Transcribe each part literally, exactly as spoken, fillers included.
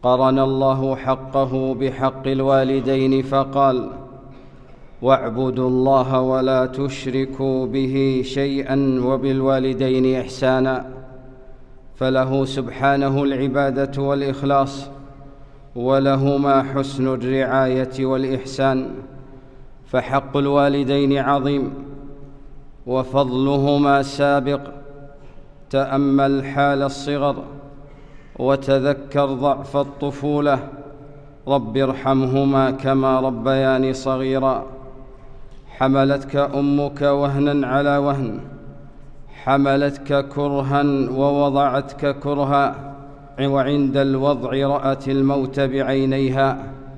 قرن الله حقه بحق الوالدين فقال: واعبدوا الله ولا تشركوا به شيئا وبالوالدين إحسانا. فله سبحانه العبادة والإخلاص، ولهما حسن الرعاية والإحسان، فحق الوالدين عظيم وفضلهما سابق. تأمل حال الصغر وتذكر ضعف الطفولة. رب ارحمهما كما ربياني صغيرا. حملتك أمك وهنا على وهن، حملتك كرها ووضعتك كرها، وعند الوضع رأت الموت بعينيها،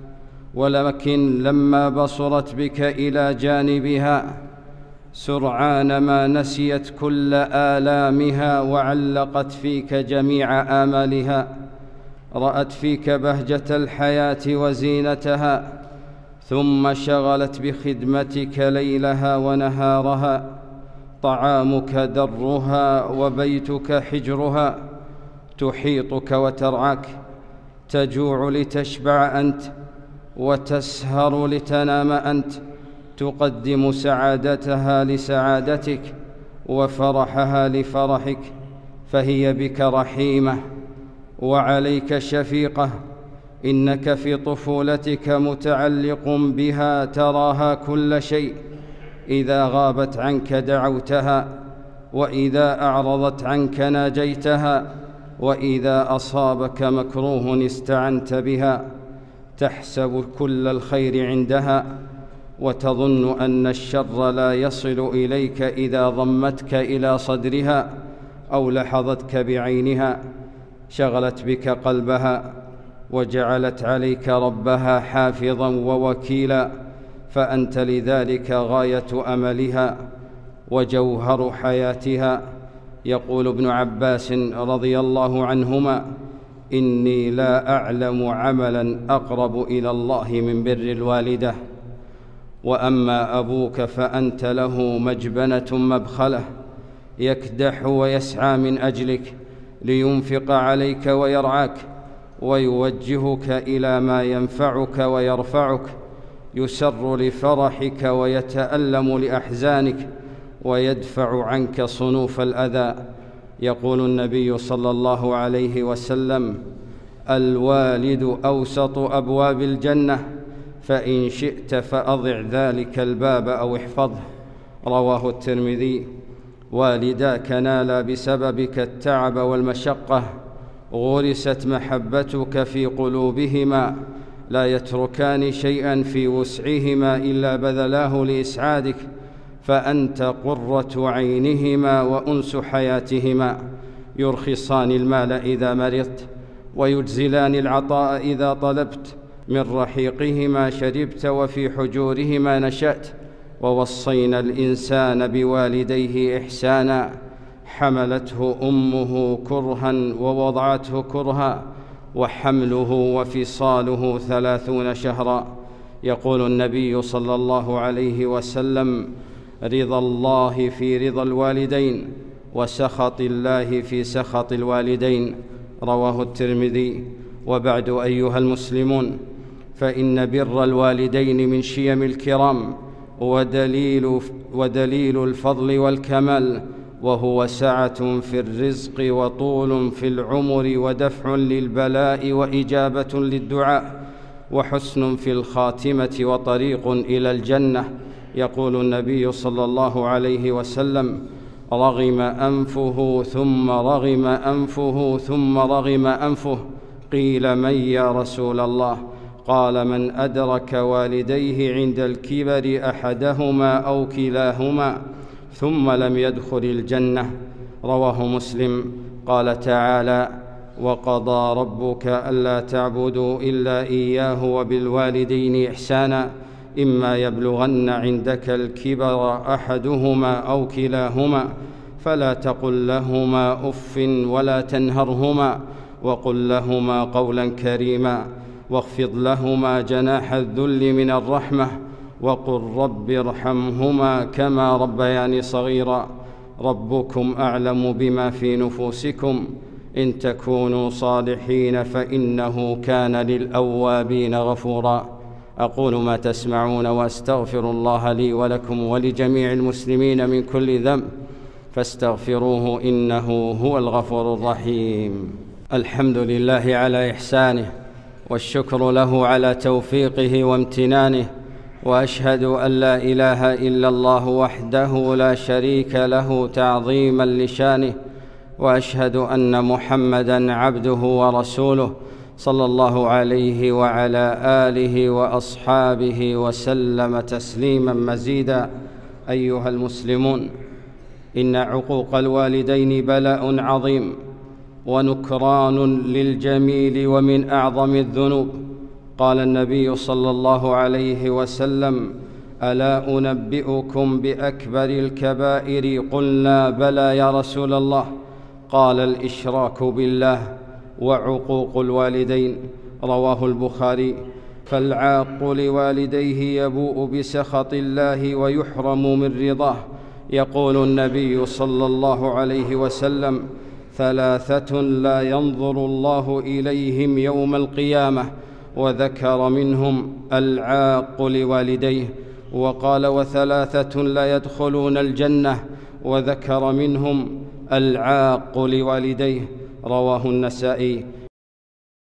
ولكن لما بصرت بك إلى جانبها سرعان ما نسيت كل آلامها وعلقت فيك جميع آمالها. رأت فيك بهجة الحياة وزينتها، ثم شغلت بخدمتك ليلها ونهارها. طعامك درها وبيتك حجرها، تحيطك وترعاك، تجوع لتشبع أنت وتسهر لتنام أنت. تقدم سعادتها لسعادتك وفرحها لفرحك، فهي بك رحيمة وعليك شفيقة. إنك في طفولتك متعلق بها، تراها كل شيء. إذا غابت عنك دعوتها، وإذا أعرضت عنك ناجيتها، وإذا أصابك مكروه استعنت بها. تحسب كل الخير عندها، وتظن أن الشر لا يصل إليك إذا ضمتك إلى صدرها أو لحظتك بعينها. شغلت بك قلبها وجعلت عليك ربها حافظا ووكيلا، فأنت لذلك غاية أملها وجوهر حياتها. يقول ابن عباس رضي الله عنهما: إني لا أعلم عملا أقرب إلى الله من بر الوالدة. وأما أبوك فأنت له مجبنة مبخلة، يكدح ويسعى من أجلك لينفق عليك ويرعاك، ويوجهك إلى ما ينفعك ويرفعك، يسر لفرحك ويتألم لأحزانك، ويدفع عنك صنوف الأذى. يقول النبي صلى الله عليه وسلم: الوالد أوسط أبواب الجنة، فإن شئت فأضع ذلك الباب أو احفظه. رواه الترمذي. والداك نالا بسببك التعب والمشقة، غرست محبتك في قلوبهما، لا يتركان شيئا في وسعهما إلا بذلاه لإسعادك، فأنت قرة عينهما وأنس حياتهما. يرخصان المال إذا مرضت، ويجزلان العطاء إذا طلبت. من رحيقهما شربت، وفي حجورهما نشأت. ووصينا الإنسان بوالديه إحسانا، حملته أمه كرها ووضعته كرها، وحمله وفصاله ثلاثون شهرا. يقول النبي صلى الله عليه وسلم: رضا الله في رضا الوالدين، وسخط الله في سخط الوالدين. رواه الترمذي. وبعد أيها المسلمون، فإن بر الوالدين من شيم الكرام، ودليل, ودليل الفضل والكمال، وهو سعة في الرزق وطول في العمر ودفع للبلاء وإجابة للدعاء وحسن في الخاتمة وطريق إلى الجنة. يقول النبي صلى الله عليه وسلم: رغم أنفه ثم رغم أنفه ثم رغم أنفه. قيل: من يا رسول الله؟ قال: من أدرك والديه عند الكبر أحدهما أو كلاهما ثم لم يدخل الجنة. رواه مسلم. قال تعالى: وقضى ربك ألا تعبدوا إلا إياه وبالوالدين إحسانا، إما يبلغن عندك الكبر أحدهما أو كلاهما فلا تقل لهما أف ولا تنهرهما، وقل لهما قولا كريما، واخفض لهما جناح الذل من الرحمة، وقل رب ارحمهما كما ربياني صغيرا. ربكم أعلم بما في نفوسكم، إن تكونوا صالحين فإنه كان للأوابين غفورا. أقول ما تسمعون وأستغفر الله لي ولكم ولجميع المسلمين من كل ذنب فاستغفروه إنه هو الغفور الرحيم. الحمد لله على إحسانه، والشكر له على توفيقه وامتنانه، وأشهد أن لا إله إلا الله وحده لا شريك له تعظيما لشانه، وأشهد أن محمدًا عبده ورسوله صلى الله عليه وعلى آله وأصحابه وسلم تسليما مزيدا. أيها المسلمون، إن عقوق الوالدين بلاء عظيم ونكران للجميل ومن أعظم الذنوب. قال النبي صلى الله عليه وسلم: ألا أنبئكم بأكبر الكبائر؟ قلنا: بلى يا رسول الله. قال: الإشراك بالله وعقوق الوالدين. رواه البخاري. فالعاق لوالديه يبوء بسخط الله ويحرم من رضاه. يقول النبي صلى الله عليه وسلم: ثلاثة لا ينظر الله إليهم يوم القيامة، وذكر منهم العاق لوالديه. وقال: وثلاثة لا يدخلون الجنة، وذكر منهم العاق لوالديه. رواه النسائي.